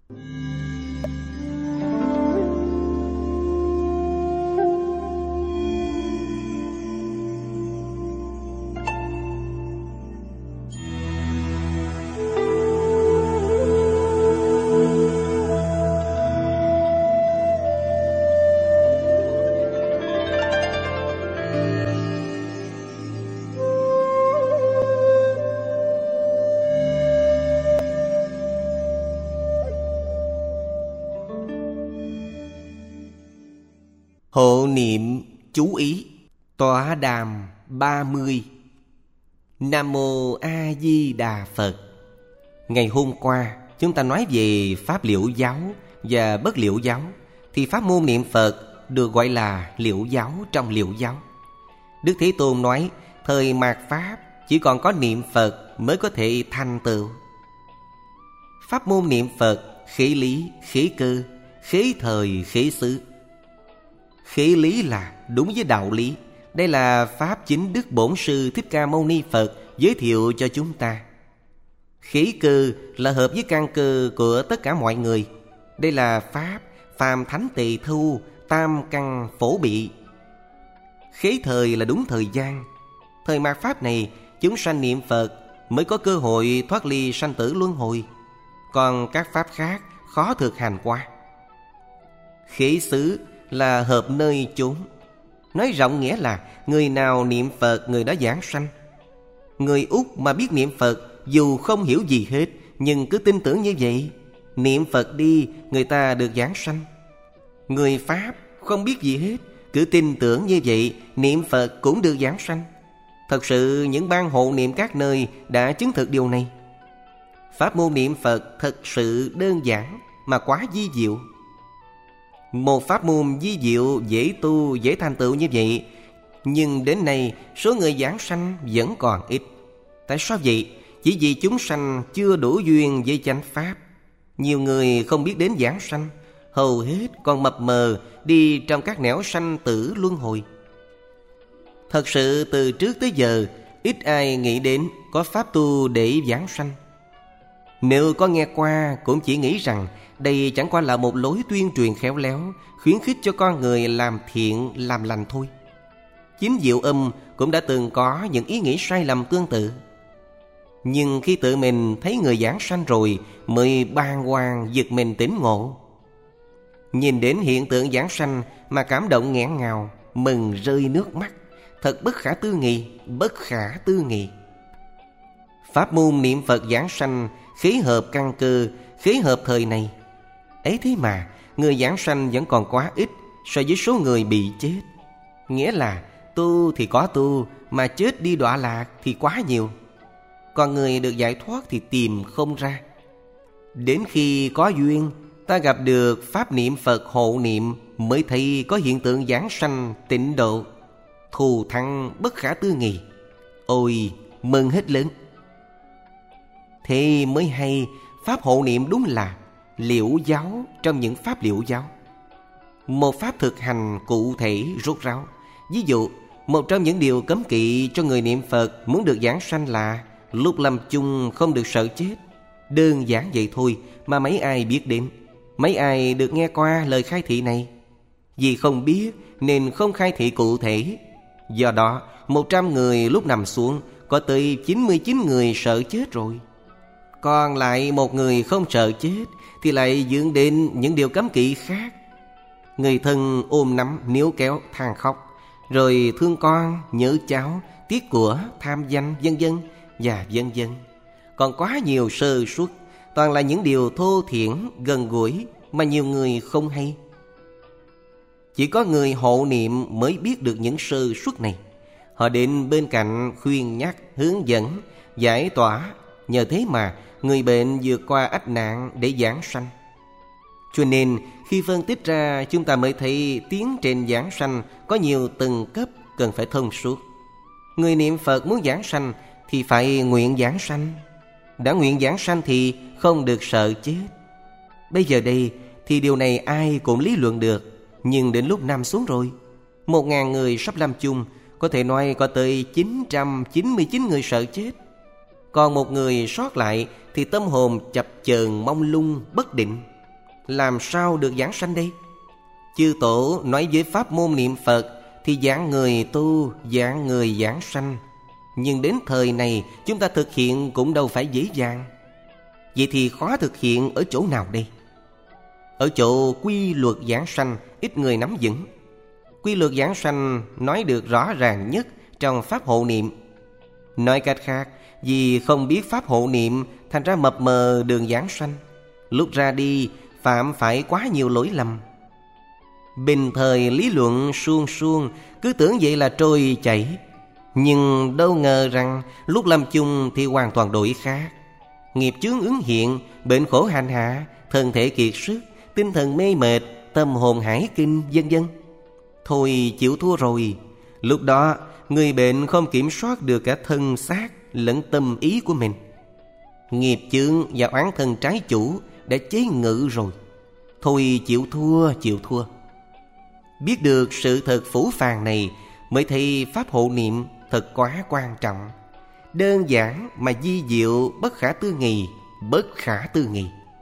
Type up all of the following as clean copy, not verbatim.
Hộ niệm chú ý Tọa đàm 30. Nam Mô A Di Đà Phật. Ngày hôm qua chúng ta nói về Pháp Liễu giáo và Bất Liễu giáo, thì pháp môn niệm Phật được gọi là Liễu giáo trong Liễu giáo. Đức Thế Tôn nói thời mạt Pháp chỉ còn có niệm Phật mới có thể thành tựu. Pháp môn niệm Phật khế lý, khế cơ, khế thời, khế xứ. Khế lý là đúng với đạo lý. Đây là Pháp chính Đức Bổn Sư Thích Ca Mâu Ni Phật giới thiệu cho chúng ta. Khế cơ là hợp với căn cơ của tất cả mọi người. Đây là Pháp phàm thánh tỳ thu, tam căn phổ bị. Khế thời là đúng thời gian. Thời mạt Pháp này chúng sanh niệm Phật mới có cơ hội thoát ly sanh tử luân hồi. Còn các Pháp khác khó thực hành qua. Khế xứ là hợp nơi chốn. Nói rộng nghĩa là người nào niệm Phật người đó giảng sanh. Người Úc mà biết niệm Phật dù không hiểu gì hết, nhưng cứ tin tưởng như vậy, niệm Phật đi, người ta được giảng sanh. Người Pháp không biết gì hết, cứ tin tưởng như vậy, niệm Phật cũng được giảng sanh. Thật sự những ban hộ niệm các nơi đã chứng thực điều này. Pháp môn niệm Phật thật sự đơn giản mà quá vi diệu. Một pháp môn vi diệu dễ tu, dễ thành tựu như vậy, nhưng đến nay số người giảng sanh vẫn còn ít. Tại sao vậy? Chỉ vì chúng sanh chưa đủ duyên với chánh pháp. Nhiều người không biết đến giảng sanh, hầu hết còn mập mờ đi trong các nẻo sanh tử luân hồi. Thật sự từ trước tới giờ ít ai nghĩ đến có pháp tu để giảng sanh. Nếu có nghe qua cũng chỉ nghĩ rằng đây chẳng qua là một lối tuyên truyền khéo léo, khuyến khích cho con người làm thiện, làm lành thôi. Chính Diệu Âm cũng đã từng có những ý nghĩ sai lầm tương tự. Nhưng khi tự mình thấy người giảng sanh rồi mới bàng hoàng giật mình tỉnh ngộ. Nhìn đến hiện tượng giảng sanh mà cảm động nghẹn ngào, mừng rơi nước mắt. Thật bất khả tư nghị, bất khả tư nghị. Pháp môn niệm Phật giảng sanh khế hợp căn cơ, khế hợp thời này. Ấy thế mà người giảng sanh vẫn còn quá ít so với số người bị chết. Nghĩa là tu thì có tu, mà chết đi đọa lạc thì quá nhiều. Còn người được giải thoát thì tìm không ra. Đến khi có duyên, ta gặp được pháp niệm Phật hộ niệm mới thấy có hiện tượng giảng sanh tịnh độ, thù thắng bất khả tư nghị. Ôi, mừng hết lớn. Thế mới hay, pháp hộ niệm đúng là liễu giáo trong những pháp liễu giáo. Một pháp thực hành cụ thể rốt ráo. Ví dụ, một trong những điều cấm kỵ cho người niệm Phật muốn được giảng sanh là lúc lâm chung không được sợ chết. Đơn giản vậy thôi mà mấy ai biết đến, mấy ai được nghe qua lời khai thị này. Vì không biết nên không khai thị cụ thể. Do đó 100 người lúc nằm xuống có tới 99 người sợ chết rồi. Còn lại một người không sợ chết thì lại dựng đến những điều cấm kỵ khác. Người thân ôm nắm níu kéo than khóc, rồi thương con nhớ cháu, tiếc của tham danh vân vân và vân vân. Còn quá nhiều sơ suất, toàn là những điều thô thiển gần gũi mà nhiều người không hay. Chỉ có người hộ niệm mới biết được những sơ suất này. Họ đến bên cạnh khuyên nhắc, hướng dẫn, giải tỏa. Nhờ thế mà người bệnh vượt qua ách nạn để giảng sanh. Cho nên khi phân tích ra, chúng ta mới thấy tiến trình giảng sanh có nhiều tầng cấp cần phải thông suốt. Người niệm Phật muốn giảng sanh thì phải nguyện giảng sanh. Đã nguyện giảng sanh thì không được sợ chết. Bây giờ đây thì điều này ai cũng lý luận được. Nhưng đến lúc nằm xuống rồi, 1000 người sắp lâm chung, có thể nói có tới 999 người sợ chết. Còn một người sót lại thì tâm hồn chập chờn mông lung bất định. làm sao được giảng sanh đây? Chư tổ nói với pháp môn niệm Phật thì giảng người tu, giảng người giảng sanh. Nhưng đến thời này chúng ta thực hiện cũng đâu phải dễ dàng. Vậy thì khó thực hiện ở chỗ nào đây? Ở chỗ quy luật giảng sanh ít người nắm vững. Quy luật giảng sanh nói được rõ ràng nhất trong pháp hộ niệm. Nói cách khác, vì không biết pháp hộ niệm thành ra mập mờ đường giảng sanh. Lúc ra đi phạm phải quá nhiều lỗi lầm. Bình thời lý luận suông suông, cứ tưởng vậy là trôi chảy. Nhưng đâu ngờ rằng lúc lâm chung thì hoàn toàn đổi khác. Nghiệp chướng ứng hiện, bệnh khổ hành hạ, thân thể kiệt sức, tinh thần mê mệt, tâm hồn hải kinh, vân vân. Thôi chịu thua rồi. Lúc đó người bệnh không kiểm soát được cả thân xác lẫn tâm ý của mình. Nghiệp chướng và oán thân trái chủ đã chế ngự rồi. Thôi chịu thua, chịu thua. Biết được sự thật phũ phàng này mới thấy pháp hộ niệm thật quá quan trọng. Đơn giản mà vi diệu, bất khả tư nghị, bất khả tư nghị.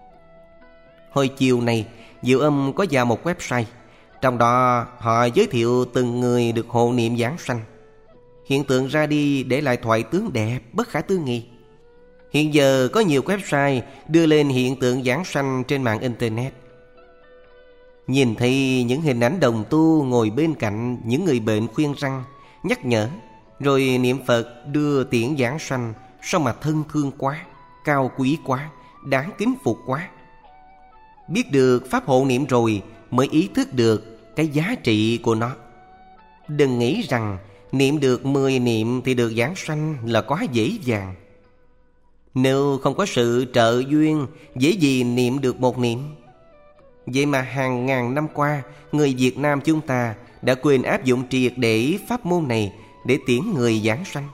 Hồi chiều này Diệu Âm có vào một website. Trong đó họ giới thiệu từng người được hộ niệm giảng sanh. Hiện tượng ra đi để lại thoại tướng đẹp, bất khả tư nghị. Hiện giờ có nhiều website đưa lên hiện tượng giảng sanh trên mạng Internet. Nhìn thấy những hình ảnh đồng tu ngồi bên cạnh những người bệnh khuyên răng, nhắc nhở, rồi niệm Phật đưa tiễn giảng sanh, sao mà thân thương quá, cao quý quá, đáng kính phục quá. Biết được pháp hộ niệm rồi mới ý thức được cái giá trị của nó. Đừng nghĩ rằng niệm được 10 niệm thì được giảng sanh là quá dễ dàng. Nếu không có sự trợ duyên, dễ gì niệm được một niệm. Vậy mà hàng ngàn năm qua, người Việt Nam chúng ta đã quên áp dụng triệt để pháp môn này để tiễn người giảng sanh.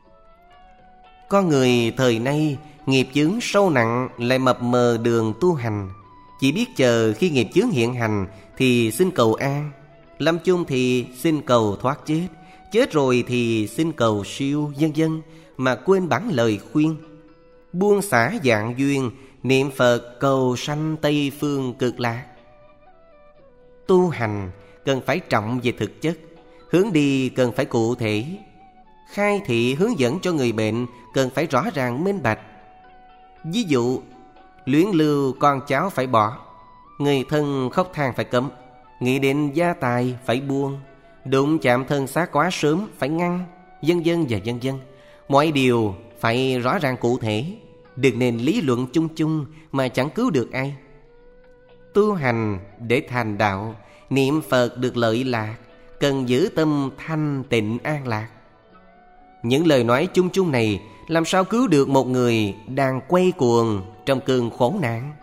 Con người thời nay nghiệp chướng sâu nặng lại mập mờ đường tu hành. Chỉ biết chờ khi nghiệp chướng hiện hành thì xin cầu an, lâm chung thì xin cầu thoát chết, chết rồi thì xin cầu siêu, vân vân, mà quên bản lời khuyên. Buông xả dạng duyên, niệm Phật cầu sanh Tây Phương Cực Lạc. Tu hành cần phải trọng về thực chất, hướng đi cần phải cụ thể, khai thị hướng dẫn cho người bệnh cần phải rõ ràng minh bạch. Ví dụ, luyến lưu con cháu phải bỏ, người thân khóc than phải cấm, nghĩ đến gia tài phải buông, đụng chạm thân xác quá sớm phải ngăn, vân vân và vân vân. Mọi điều phải rõ ràng cụ thể, đừng nên lý luận chung chung mà chẳng cứu được ai. Tu hành để thành đạo, niệm Phật được lợi lạc, cần giữ tâm thanh tịnh an lạc. Những lời nói chung chung này làm sao cứu được một người đang quay cuồng trong cơn khổ nạn?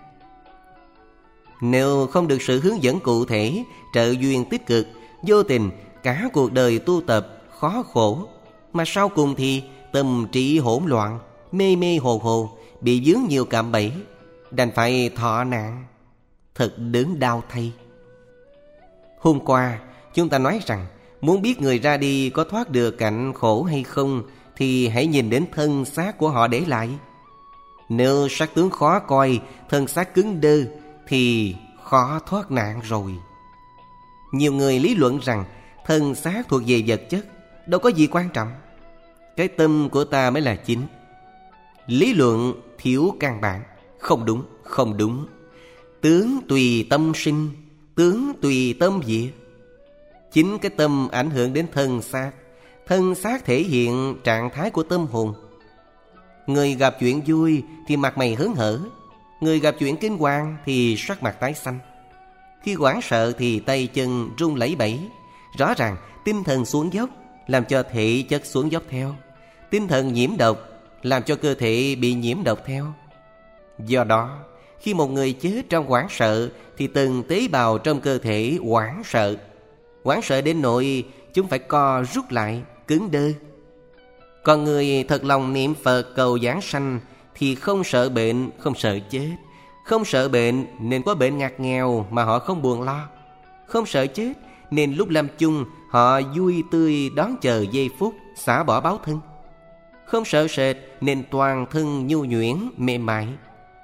Nếu không được sự hướng dẫn cụ thể, trợ duyên tích cực, vô tình cả cuộc đời tu tập khó khổ, mà sau cùng thì tâm trí hỗn loạn, mê mê hồ hồ, bị vướng nhiều cạm bẫy, đành phải thọ nạn. Thật đớn đau thay. Hôm qua chúng ta nói rằng muốn biết người ra đi có thoát được cảnh khổ hay không thì hãy nhìn đến thân xác của họ để lại. Nếu sắc tướng khó coi, thân xác cứng đơ thì khó thoát nạn rồi. Nhiều người lý luận rằng thân xác thuộc về vật chất, đâu có gì quan trọng. Cái tâm của ta mới là chính. Lý luận thiếu căn bản. Không đúng, không đúng. Tướng tùy tâm sinh, tướng tùy tâm diệt. Chính cái tâm ảnh hưởng đến thân xác, thân xác thể hiện trạng thái của tâm hồn. Người gặp chuyện vui thì mặt mày hớn hở, người gặp chuyện kinh hoàng thì sắc mặt tái xanh. Khi hoảng sợ thì tay chân run lẩy bẩy. Rõ ràng tinh thần xuống dốc làm cho thể chất xuống dốc theo. Tinh thần nhiễm độc làm cho cơ thể bị nhiễm độc theo. Do đó, khi một người chết trong hoảng sợ thì từng tế bào trong cơ thể hoảng sợ. Hoảng sợ đến nỗi chúng phải co rút lại, cứng đơ. Còn người thật lòng niệm Phật cầu giảng sanh thì không sợ bệnh, không sợ chết. Không sợ bệnh nên có bệnh ngặt nghèo mà họ không buồn lo. Không sợ chết nên lúc lâm chung họ vui tươi đón chờ giây phút xả bỏ báo thân. Không sợ sệt nên toàn thân nhu nhuyễn mềm mại.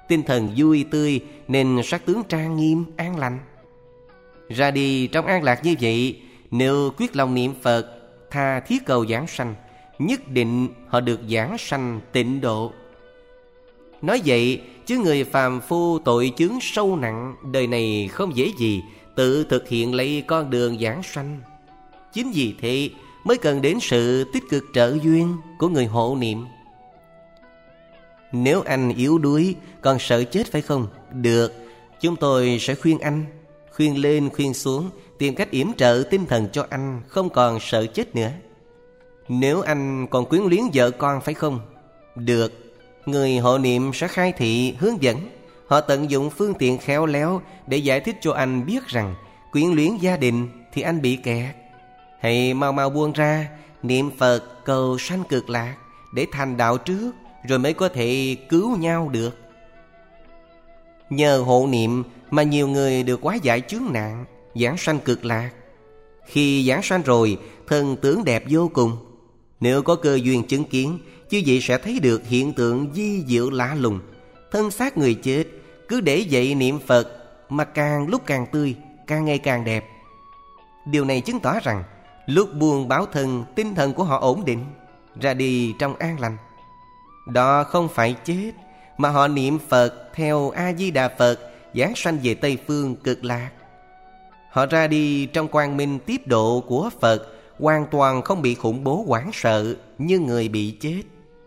tinh thần vui tươi nên sắc tướng trang nghiêm, an lành. Ra đi trong an lạc như vậy, nếu quyết lòng niệm Phật, tha thiết cầu giảng sanh, nhất định họ được giảng sanh tịnh độ. Nói vậy, chứ người phàm phu tội chướng sâu nặng, đời này không dễ gì tự thực hiện lấy con đường giảng sanh. Chính vì thế mới cần đến sự tích cực trợ duyên của người hộ niệm. Nếu anh yếu đuối, còn sợ chết phải không? Được, chúng tôi sẽ khuyên anh, khuyên lên khuyên xuống, tìm cách yểm trợ tinh thần cho anh không còn sợ chết nữa. Nếu anh còn quyến luyến vợ con phải không? Được, người hộ niệm sẽ khai thị hướng dẫn. Họ tận dụng phương tiện khéo léo để giải thích cho anh biết rằng quyến luyến gia đình thì anh bị kẹt. Hãy mau mau buông ra, niệm Phật cầu sanh cực lạc để thành đạo trước, rồi mới có thể cứu nhau được. Nhờ hộ niệm mà nhiều người được hóa giải chướng nạn, giảng sanh cực lạc. Khi giảng sanh rồi, thân tướng đẹp vô cùng. Nếu có cơ duyên chứng kiến, chư vị sẽ thấy được hiện tượng vi diệu lạ lùng. Thân xác người chết cứ để vậy niệm Phật mà càng lúc càng tươi, càng ngày càng đẹp. Điều này chứng tỏ rằng lúc buông báo thân, tinh thần của họ ổn định, ra đi trong an lành. Đó không phải chết, mà họ niệm Phật theo A-di-đà Phật, giáng sanh về Tây Phương cực lạc. Họ ra đi trong quang minh tiếp độ của Phật, hoàn toàn không bị khủng bố hoảng sợ như người bị chết.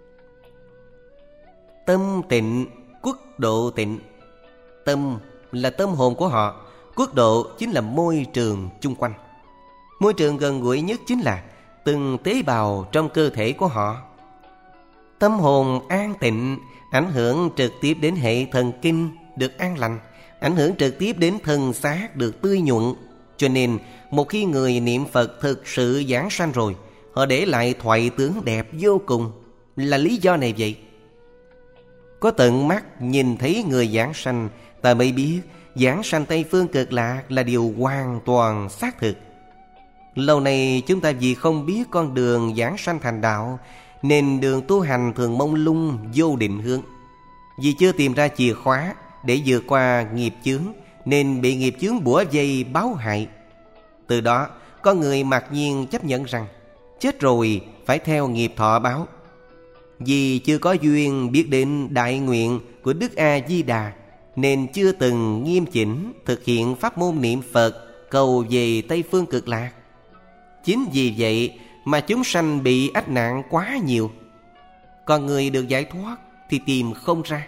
Tâm tịnh, quốc độ tịnh. Tâm là tâm hồn của họ, quốc độ chính là môi trường chung quanh. Môi trường gần gũi nhất chính là từng tế bào trong cơ thể của họ. Tâm hồn an tịnh ảnh hưởng trực tiếp đến hệ thần kinh được an lành, ảnh hưởng trực tiếp đến thân xác được tươi nhuận. Cho nên một khi người niệm Phật thực sự giảng sanh rồi, họ để lại thoại tướng đẹp vô cùng. Là lý do này vậy. Có tận mắt nhìn thấy người giảng sanh, ta mới biết giảng sanh Tây Phương cực lạc là điều hoàn toàn xác thực. Lâu nay chúng ta vì không biết con đường giảng sanh thành đạo, nên đường tu hành thường mông lung vô định hướng. Vì chưa tìm ra chìa khóa để vượt qua nghiệp chướng, nên bị nghiệp chướng bủa vây báo hại. Từ đó con người mặc nhiên chấp nhận rằng chết rồi phải theo nghiệp thọ báo. Vì chưa có duyên biết đến đại nguyện của Đức A-di-đà, nên chưa từng nghiêm chỉnh thực hiện pháp môn niệm Phật cầu về Tây Phương cực lạc. Chính vì vậy mà chúng sanh bị ách nạn quá nhiều. Còn người được giải thoát thì tìm không ra.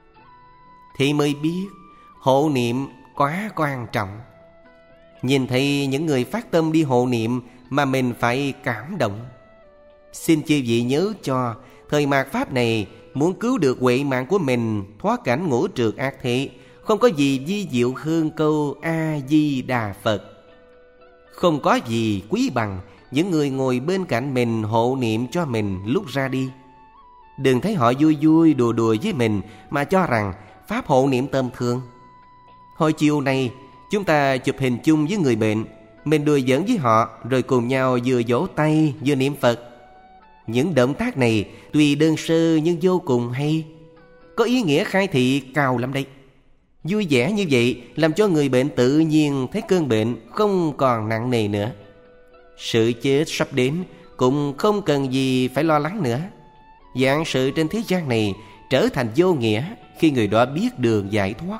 Thì mới biết hộ niệm quá quan trọng. Nhìn thấy những người phát tâm đi hộ niệm mà mình phải cảm động. Xin chư vị nhớ cho, thời mạt Pháp này muốn cứu được huệ mạng của mình thoát cảnh ngũ trượt ác thế, không có gì vi diệu hơn câu A-di-đà Phật. Không có gì quý bằng những người ngồi bên cạnh mình hộ niệm cho mình lúc ra đi. Đừng thấy họ vui vui đùa đùa với mình mà cho rằng pháp hộ niệm tầm thường. Hồi chiều này chúng ta chụp hình chung với người bệnh, mình đùa giỡn với họ, rồi cùng nhau vừa vỗ tay vừa niệm Phật. Những động tác này tuy đơn sơ nhưng vô cùng hay, có ý nghĩa khai thị cao lắm đấy. Vui vẻ như vậy làm cho người bệnh tự nhiên thấy cơn bệnh không còn nặng nề nữa. Sự chết sắp đến cũng không cần gì phải lo lắng nữa. Vạn sự trên thế gian này trở thành vô nghĩa khi người đó biết đường giải thoát.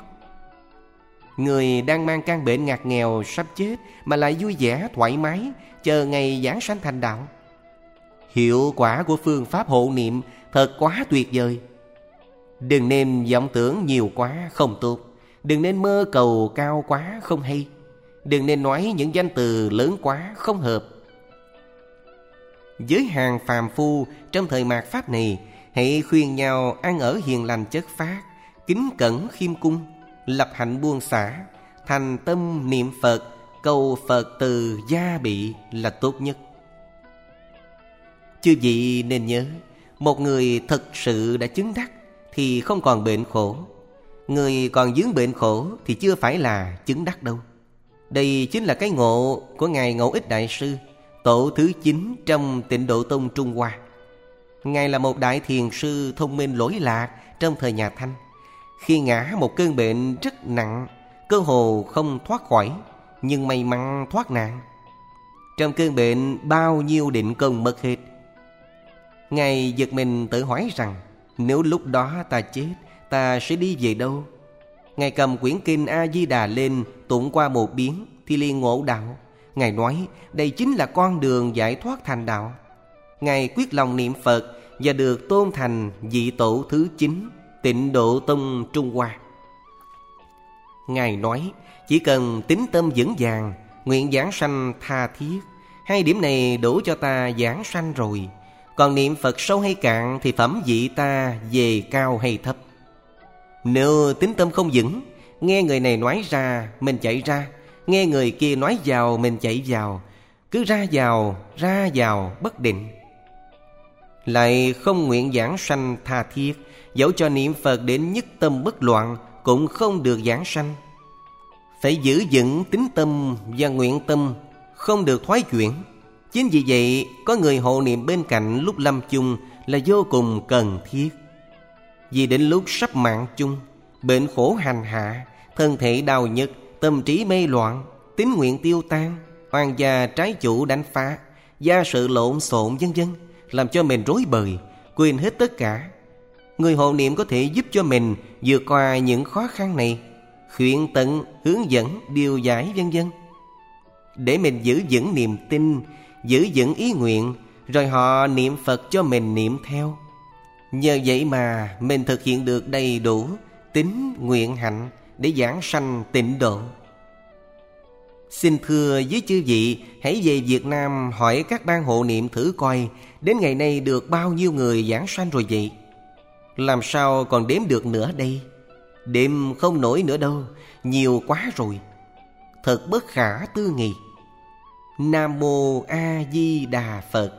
Người đang mang căn bệnh ngặt nghèo sắp chết mà lại vui vẻ thoải mái chờ ngày giảng sanh thành đạo. Hiệu quả của phương pháp hộ niệm thật quá tuyệt vời. Đừng nên vọng tưởng nhiều quá không tốt, đừng nên mơ cầu cao quá không hay, đừng nên nói những danh từ lớn quá không hợp. Với hàng phàm phu trong thời mạt Pháp này, hãy khuyên nhau ăn ở hiền lành chất phác, kính cẩn khiêm cung, lập hạnh buông xả, thành tâm niệm Phật, cầu Phật từ gia bị là tốt nhất. Chư vị nên nhớ, một người thật sự đã chứng đắc thì không còn bệnh khổ. Người còn vướng bệnh khổ thì chưa phải là chứng đắc đâu. Đây chính là cái ngộ của Ngài Ngẫu Ích Đại Sư, tổ thứ 9 trong Tịnh Độ Tông Trung Hoa. Ngài là một đại thiền sư thông minh lỗi lạc trong thời nhà Thanh. khi ngã một cơn bệnh rất nặng, cơ hồ không thoát khỏi, nhưng may mắn thoát nạn. Trong cơn bệnh bao nhiêu định công mất hết. Ngài giật mình tự hỏi rằng, nếu lúc đó ta chết, ta sẽ đi về đâu? Ngài cầm quyển kinh A-di-đà lên, tụng qua một biến thì liền ngộ đạo. Ngài nói đây chính là con đường giải thoát thành đạo. Ngài quyết lòng niệm Phật và được tôn thành vị tổ thứ 9 Tịnh Độ Tông Trung Hoa. Ngài nói chỉ cần tín tâm vững vàng, nguyện giảng sanh tha thiết, 2 điểm này đủ cho ta giảng sanh rồi. Còn niệm Phật sâu hay cạn thì phẩm vị ta về cao hay thấp. Nếu tín tâm không vững, nghe người này nói ra mình chạy ra, nghe người kia nói vào mình chạy vào, cứ ra vào bất định. Lại không nguyện giảng sanh tha thiết, dẫu cho niệm Phật đến nhất tâm bất loạn cũng không được giảng sanh. Phải giữ vững tín tâm và nguyện tâm, không được thoái chuyển. Chính vì vậy có người hộ niệm bên cạnh lúc lâm chung là vô cùng cần thiết. Vì đến lúc sắp mạng chung, bệnh khổ hành hạ, thân thể đau nhức, tâm trí mê loạn, tín nguyện tiêu tan, oan gia trái chủ đánh phá, gia sự lộn xộn vân vân, làm cho mình rối bời, quên hết tất cả. Người hộ niệm có thể giúp cho mình vượt qua những khó khăn này, khuyên tận, hướng dẫn, điều giải vân vân, để mình giữ vững niềm tin, giữ vững ý nguyện, rồi họ niệm Phật cho mình niệm theo. Nhờ vậy mà mình thực hiện được đầy đủ tín nguyện hạnh để giảng sanh tịnh độ. Xin thưa với chư vị, hãy về Việt Nam hỏi các ban hộ niệm thử coi, đến ngày nay được bao nhiêu người giảng sanh rồi vậy? Làm sao còn đếm được nữa đây? Đếm không nổi nữa đâu, nhiều quá rồi. Thật bất khả tư nghị. Nam Mô A Di Đà Phật.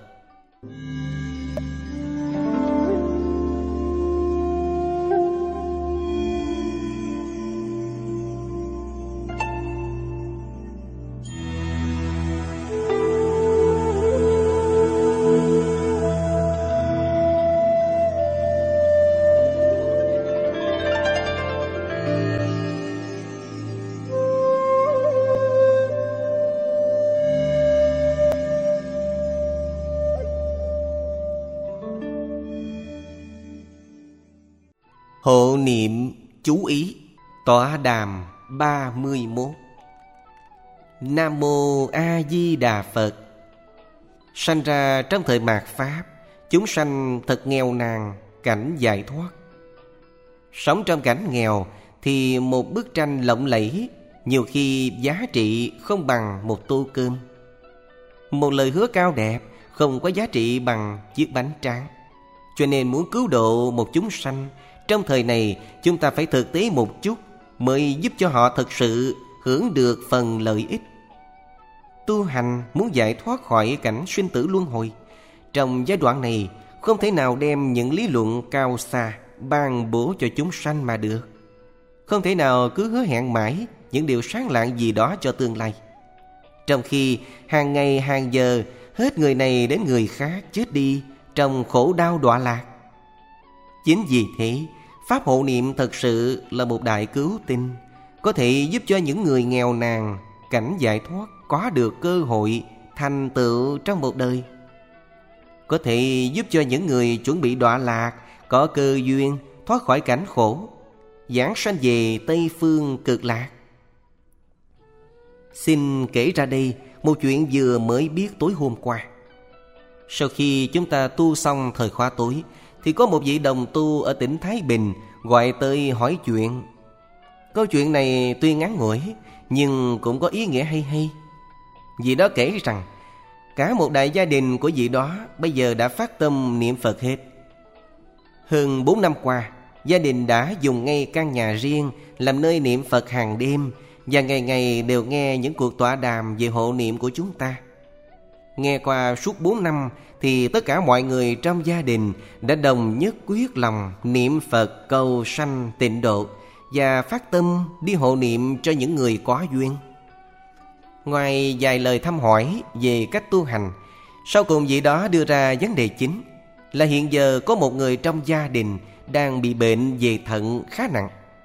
Hộ niệm chú ý tọa đàm 31. Nam Mô A Di Đà Phật. Sanh ra trong thời mạt Pháp, chúng sanh thật nghèo nàn, cảnh giải thoát. Sống trong cảnh nghèo thì một bức tranh lộng lẫy nhiều khi giá trị không bằng một tô cơm. Một lời hứa cao đẹp không có giá trị bằng chiếc bánh tráng. Cho nên muốn cứu độ một chúng sanh, trong thời này chúng ta phải thực tế một chút, mới giúp cho họ thực sự hưởng được phần lợi ích. Tu hành muốn giải thoát khỏi cảnh sinh tử luân hồi, trong giai đoạn này không thể nào đem những lý luận cao xa ban bố cho chúng sanh mà được. Không thể nào cứ hứa hẹn mãi những điều sáng lạng gì đó cho tương lai, trong khi hàng ngày hàng giờ hết người này đến người khác chết đi trong khổ đau đọa lạc. Chính vì thế, pháp hộ niệm thật sự là một đại cứu tinh, có thể giúp cho những người nghèo nàn, cảnh giải thoát có được cơ hội thành tựu trong một đời. Có thể giúp cho những người chuẩn bị đọa lạc có cơ duyên thoát khỏi cảnh khổ, giảng sanh về Tây Phương Cực Lạc. Xin kể ra đây một chuyện vừa mới biết tối hôm qua. Sau khi chúng ta tu xong thời khóa tối, thì có một vị đồng tu ở tỉnh Thái Bình gọi tới hỏi chuyện. Câu chuyện này tuy ngắn ngủi nhưng cũng có ý nghĩa hay hay. Vị đó kể rằng cả một đại gia đình của vị đó bây giờ đã phát tâm niệm Phật hết. Hơn 4 năm qua, gia đình đã dùng ngay căn nhà riêng làm nơi niệm Phật hàng đêm, và ngày ngày đều nghe những cuộc tọa đàm về hộ niệm của chúng ta. Nghe qua suốt 4 năm thì tất cả mọi người trong gia đình đã đồng nhất quyết lòng niệm Phật cầu sanh tịnh độ và phát tâm đi hộ niệm cho những người có duyên. Ngoài vài lời thăm hỏi về cách tu hành, sau cùng vị đó đưa ra vấn đề chính là hiện giờ có một người trong gia đình đang bị bệnh về thận khá nặng,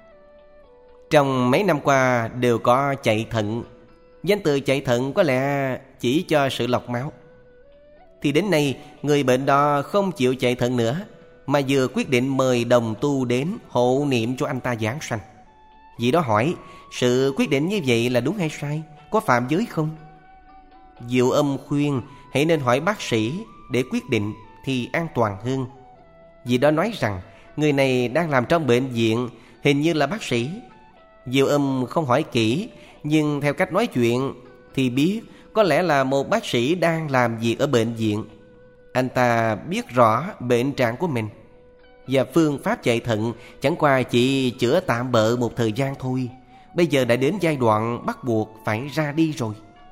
Trong mấy năm qua đều có chạy thận. Danh từ chạy thận có lẽ chỉ cho sự lọc máu. Thì đến nay người bệnh đó không chịu chạy thận nữa, mà vừa quyết định mời đồng tu đến hộ niệm cho anh ta giảng sanh. Vị đó hỏi, sự quyết định như vậy là đúng hay sai, có phạm giới không? Diệu Âm khuyên hãy nên hỏi bác sĩ để quyết định thì an toàn hơn. Vị đó nói rằng người này đang làm trong bệnh viện, hình như là bác sĩ. Diệu Âm không hỏi kỹ, nhưng theo cách nói chuyện thì biết có lẽ là một bác sĩ đang làm việc ở bệnh viện. Anh ta biết rõ bệnh trạng của mình, và phương pháp chạy thận chẳng qua chỉ chữa tạm bợ một thời gian thôi. Bây giờ đã đến giai đoạn bắt buộc phải ra đi rồi.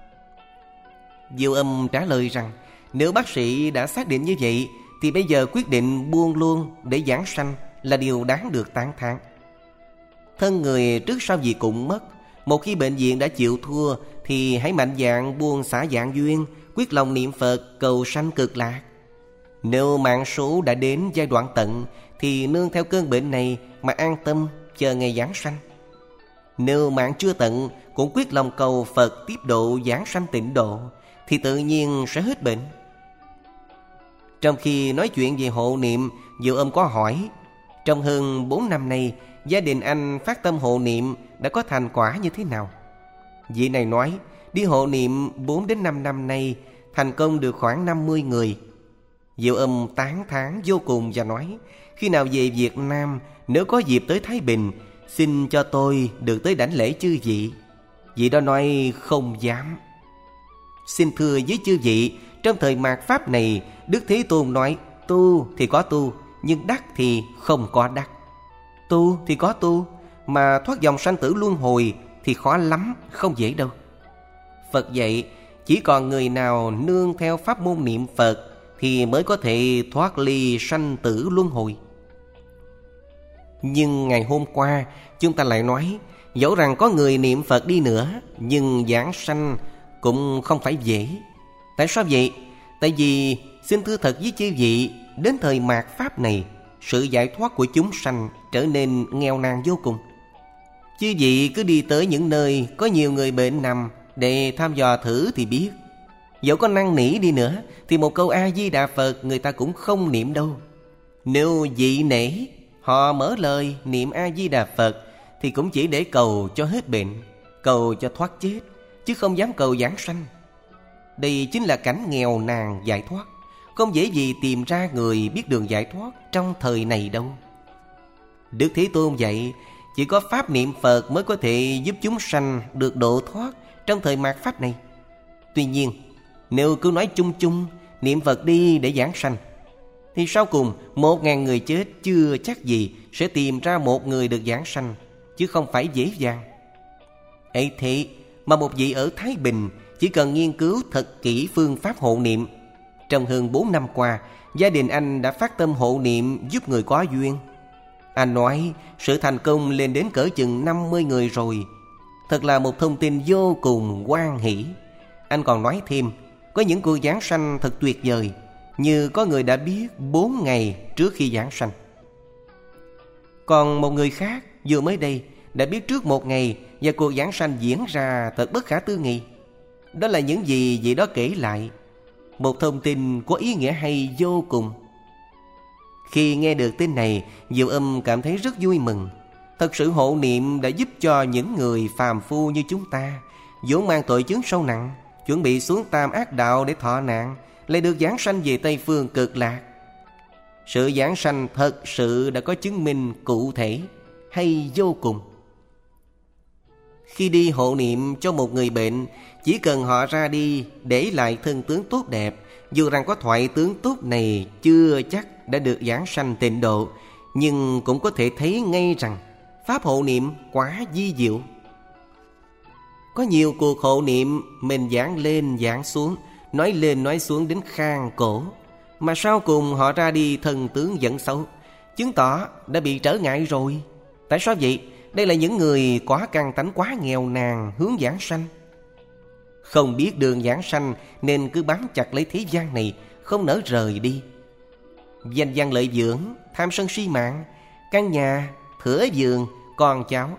Diệu Âm trả lời rằng nếu bác sĩ đã xác định như vậy thì bây giờ quyết định buông luôn để giảng sanh là điều đáng được tán thán. Thân người trước sau gì cũng mất. Một khi bệnh viện đã chịu thua thì hãy mạnh dạn buông xả dạng duyên, quyết lòng niệm Phật cầu sanh cực lạc. Nếu mạng số đã đến giai đoạn tận thì nương theo cơn bệnh này mà an tâm chờ ngày giảng sanh. Nếu mạng chưa tận cũng quyết lòng cầu Phật tiếp độ giảng sanh tịnh độ thì tự nhiên sẽ hết bệnh. Trong khi nói chuyện về hộ niệm, Diệu Âm có hỏi, trong hơn 4 năm nay gia đình anh phát tâm hộ niệm đã có thành quả như thế nào? Vị này nói, đi hộ niệm 4 đến 5 năm nay thành công được khoảng 50 người. Diệu Âm tán thán vô cùng và nói, khi nào về Việt Nam, nếu có dịp tới Thái Bình, xin cho tôi được tới đảnh lễ chư vị. Vị đó nói không dám. Xin thưa với chư vị, trong thời mạt Pháp này, Đức Thế Tôn nói, tu thì có tu, nhưng đắc thì không có đắc. Tu thì có tu, mà thoát dòng sanh tử luân hồi thì khó lắm, không dễ đâu. Phật dạy, chỉ còn người nào nương theo pháp môn niệm Phật thì mới có thể thoát ly sanh tử luân hồi. Nhưng ngày hôm qua chúng ta lại nói, dẫu rằng có người niệm Phật đi nữa, nhưng giảng sanh cũng không phải dễ. Tại sao vậy? Tại vì, xin thưa thật với chư vị, đến thời mạt Pháp này, sự giải thoát của chúng sanh trở nên nghèo nàn vô cùng. Chư vị cứ đi tới những nơi có nhiều người bệnh nằm để thăm dò thử thì biết. Dẫu có năn nỉ đi nữa thì một câu A-di-đà Phật người ta cũng không niệm đâu. Nếu dị nể, họ mở lời niệm A-di-đà Phật thì cũng chỉ để cầu cho hết bệnh, cầu cho thoát chết, chứ không dám cầu giảng sanh. Đây chính là cảnh nghèo nàn giải thoát. Không dễ gì tìm ra người biết đường giải thoát trong thời này đâu. Đức Thế Tôn dạy, chỉ có pháp niệm Phật mới có thể giúp chúng sanh được độ thoát trong thời mạt Pháp này. Tuy nhiên, nếu cứ nói chung chung niệm Phật đi để giảng sanh, thì sau cùng 1.000 người chết chưa chắc gì sẽ tìm ra một người được giảng sanh, chứ không phải dễ dàng. Ấy thế mà một vị ở Thái Bình chỉ cần nghiên cứu thật kỹ phương pháp hộ niệm, trong hơn 4 năm qua, gia đình anh đã phát tâm hộ niệm giúp người có duyên. Anh nói sự thành công lên đến cỡ chừng 50 người rồi. Thật là một thông tin vô cùng hoan hỷ. Anh còn nói thêm, có những cuộc giảng sanh thật tuyệt vời, như có người đã biết 4 ngày trước khi giảng sanh. Còn một người khác vừa mới đây đã biết trước 1 ngày, và cuộc giảng sanh diễn ra thật bất khả tư nghị. Đó là những gì vị đó kể lại. Một thông tin có ý nghĩa hay vô cùng. Khi nghe được tin này, Diệu Âm cảm thấy rất vui mừng. Thật sự hộ niệm đã giúp cho những người phàm phu như chúng ta, vốn mang tội chướng sâu nặng, chuẩn bị xuống tam ác đạo để thọ nạn, lại được giảng sanh về Tây Phương Cực Lạc. Sự giảng sanh thật sự đã có chứng minh cụ thể, hay vô cùng. Khi đi hộ niệm cho một người bệnh, chỉ cần họ ra đi để lại thân tướng tốt đẹp, dù rằng có thoại tướng tốt này chưa chắc đã được giảng sanh tịnh độ, nhưng cũng có thể thấy ngay rằng pháp hộ niệm quá vi diệu. Có nhiều cuộc hộ niệm mình giảng lên giảng xuống, nói lên nói xuống đến khang cổ, mà sau cùng họ ra đi thân tướng vẫn xấu, chứng tỏ đã bị trở ngại rồi. Tại sao vậy? Đây là những người có căn tánh quá nghèo nàn hướng giảng sanh. Không biết đường giảng sanh nên cứ bám chặt lấy thế gian này, không nỡ rời đi. Danh văn lợi dưỡng, tham sân si mạng, căn nhà, thửa vườn, con cháu,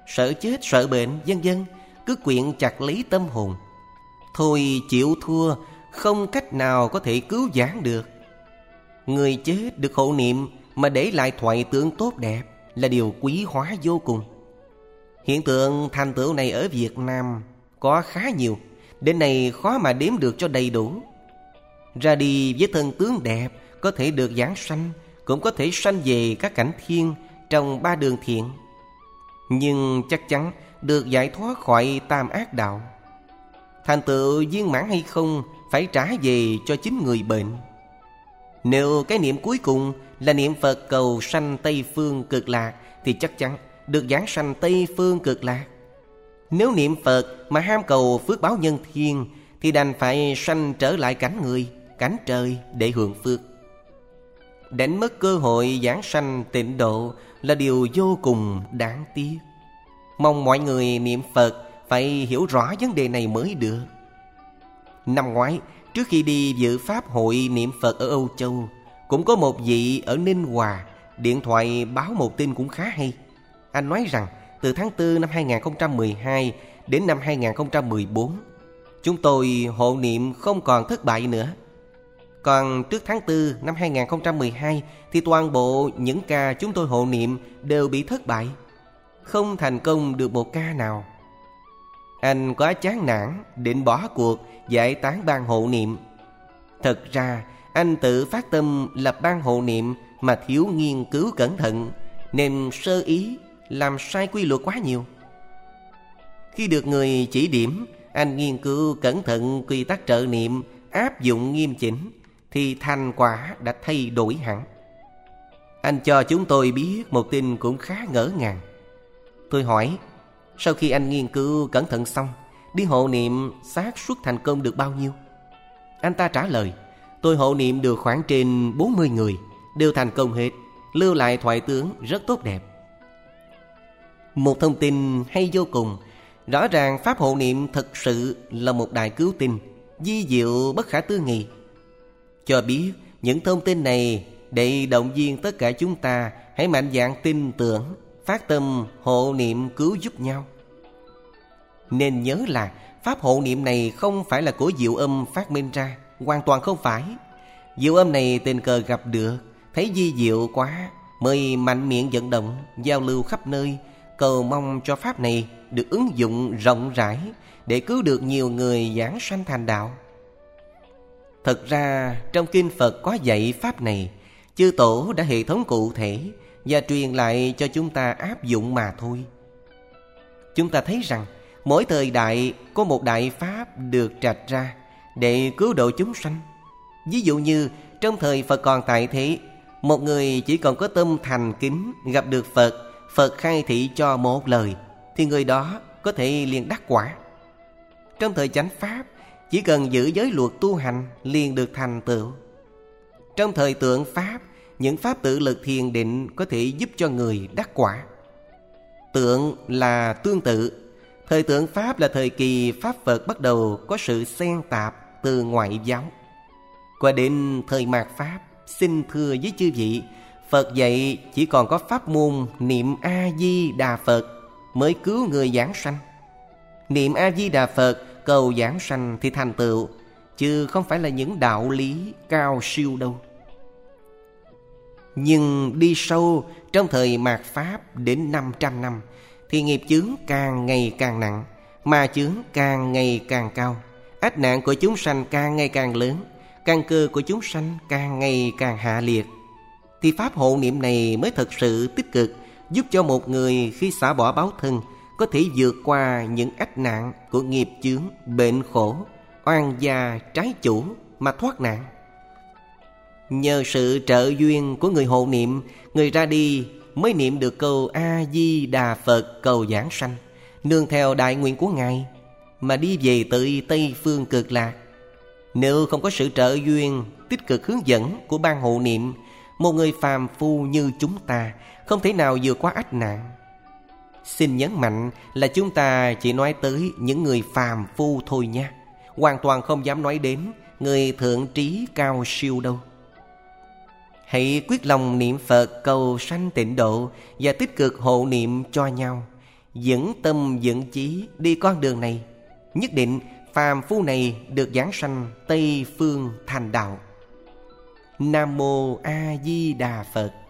sợ chết, sợ bệnh, vân vân, cứ quyện chặt lấy tâm hồn. Thôi chịu thua, không cách nào có thể cứu vãn được. Người chết được hộ niệm mà để lại thoại tượng tốt đẹp là điều quý hóa vô cùng. Hiện tượng thành tựu này ở Việt Nam có khá nhiều, đến nay khó mà đếm được cho đầy đủ. Ra đi với thân tướng đẹp, có thể được giảng sanh, cũng có thể sanh về các cảnh thiên trong ba đường thiện. Nhưng chắc chắn được giải thoát khỏi tam ác đạo. Thành tựu viên mãn hay không phải trả về cho chính người bệnh. Nếu cái niệm cuối cùng là niệm Phật cầu sanh Tây Phương Cực Lạc thì chắc chắn được giảng sanh Tây Phương Cực Lạc. Nếu niệm Phật mà ham cầu phước báo nhân thiên thì đành phải sanh trở lại cảnh người, cảnh trời để hưởng phước. Đánh mất cơ hội giảng sanh tịnh độ là điều vô cùng đáng tiếc. Mong mọi người niệm Phật phải hiểu rõ vấn đề này mới được. Năm ngoái, trước khi đi dự pháp hội niệm Phật ở Âu Châu, cũng có một vị ở Ninh Hòa điện thoại báo một tin cũng khá hay. Anh nói rằng từ tháng 4 năm 2012 đến năm 2014, chúng tôi hộ niệm không còn thất bại nữa. Còn trước tháng 4 năm 2012 thì toàn bộ những ca chúng tôi hộ niệm đều bị thất bại, không thành công được một ca nào. Anh quá chán nản định bỏ cuộc giải tán ban hộ niệm. Thật ra anh tự phát tâm lập ban hộ niệm mà thiếu nghiên cứu cẩn thận, nên sơ ý làm sai quy luật quá nhiều. Khi được người chỉ điểm, anh nghiên cứu cẩn thận quy tắc trợ niệm, áp dụng nghiêm chỉnh thì thành quả đã thay đổi hẳn. Anh cho chúng tôi biết một tin cũng khá ngỡ ngàng. Tôi hỏi, sau khi anh nghiên cứu cẩn thận xong, đi hộ niệm xác suất thành công được bao nhiêu? Anh ta trả lời, tôi hộ niệm được khoảng trên 40 người, đều thành công hết, lưu lại thoại tướng rất tốt đẹp. Một thông tin hay vô cùng. Rõ ràng pháp hộ niệm thật sự là một đại cứu tinh, vi diệu bất khả tư nghị. Cho biết những thông tin này để động viên tất cả chúng ta hãy mạnh dạn tin tưởng, phát tâm hộ niệm cứu giúp nhau. Nên nhớ là pháp hộ niệm này không phải là của Diệu Âm phát minh ra, hoàn toàn không phải. Diệu Âm này tình cờ gặp được, thấy vi diệu quá mới mạnh miệng vận động, giao lưu khắp nơi, cầu mong cho pháp này được ứng dụng rộng rãi để cứu được nhiều người giảng sanh thành đạo. Thật ra trong kinh Phật có dạy pháp này, chư tổ đã hệ thống cụ thể và truyền lại cho chúng ta áp dụng mà thôi. Chúng ta thấy rằng mỗi thời đại có một đại pháp được trạch ra để cứu độ chúng sanh. Ví dụ như trong thời Phật còn tại thế, một người chỉ còn có tâm thành kính gặp được Phật, Phật khai thị cho một lời thì người đó có thể liền đắc quả. Trong thời chánh pháp, chỉ cần giữ giới luật tu hành liền được thành tựu. Trong thời tượng pháp, những pháp tự lực thiền định có thể giúp cho người đắc quả. Tượng là tương tự. Thời tượng pháp là thời kỳ pháp Phật bắt đầu có sự xen tạp từ ngoại giáo. Qua đến thời mạt pháp, xin thưa với chư vị, Phật dạy chỉ còn có pháp môn niệm A-di-đà Phật mới cứu người giảng sanh. Niệm A-di-đà Phật cầu giảng sanh thì thành tựu, chứ không phải là những đạo lý cao siêu đâu. Nhưng đi sâu trong thời mạt pháp đến 500 năm thì nghiệp chướng càng ngày càng nặng, ma chướng càng ngày càng cao, ách nạn của chúng sanh càng ngày càng lớn, căn cơ của chúng sanh càng ngày càng hạ liệt. Thì pháp hộ niệm này mới thật sự tích cực, giúp cho một người khi xả bỏ báo thân có thể vượt qua những ách nạn của nghiệp chướng, bệnh khổ, oan gia, trái chủ mà thoát nạn. Nhờ sự trợ duyên của người hộ niệm, người ra đi mới niệm được câu A-di-đà Phật cầu giảng sanh, nương theo đại nguyện của Ngài mà đi về tới Tây Phương Cực Lạc. Nếu không có sự trợ duyên tích cực hướng dẫn của ban hộ niệm, một người phàm phu như chúng ta không thể nào vượt qua ách nạn. Xin nhấn mạnh là chúng ta chỉ nói tới những người phàm phu thôi nha, hoàn toàn không dám nói đến người thượng trí cao siêu đâu. Hãy quyết lòng niệm Phật cầu sanh tịnh độ và tích cực hộ niệm cho nhau. Dẫn tâm dẫn chí đi con đường này, nhất định phàm phu này được giáng sanh Tây Phương thành đạo. Nam Mô A Di Đà Phật.